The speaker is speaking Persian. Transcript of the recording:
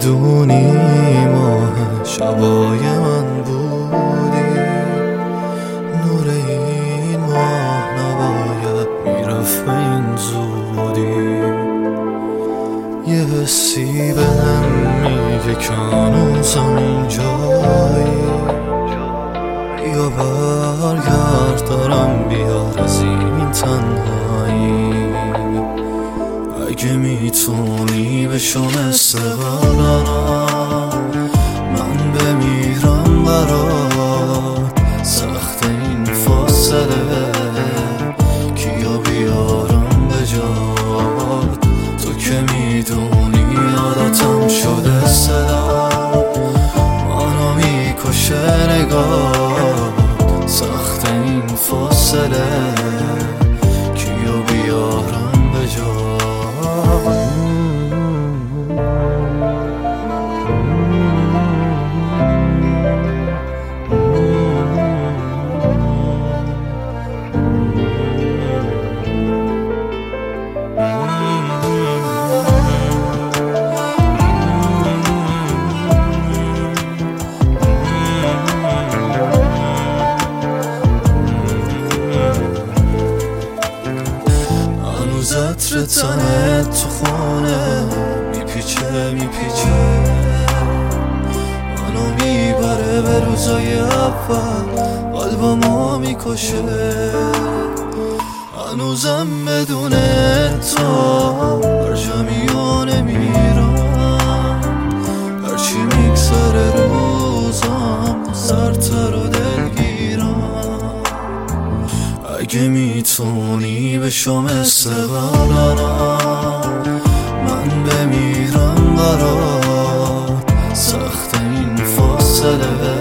میدونی ماه شبای من بودی، نور این ماه نباید میرفت به این زودی. یه حسی بهم میگه که هنوزم اینجایی، یا برگرد دارم بیار از این تنهایی. اگه میتونی بشو مثل قبلنا، من بمیرم برات. سخت این فاصله کیا بیارم به جات. تو که میدونی عادتم شده صدا، منو میکشه نگاه. سخت این فاصله کیا بیارم به جات. عطر تنت تو خونه میپیچه، منو میبره به روزای اول، قلبمو میکشه. هنوزم بدون تو هر جا میونه میرم، هرچی میگذره روزم سرتر و دلگیرم. اگه میتونی بشو مثل قبلنا، من بمیرم برات. سخت این فاصله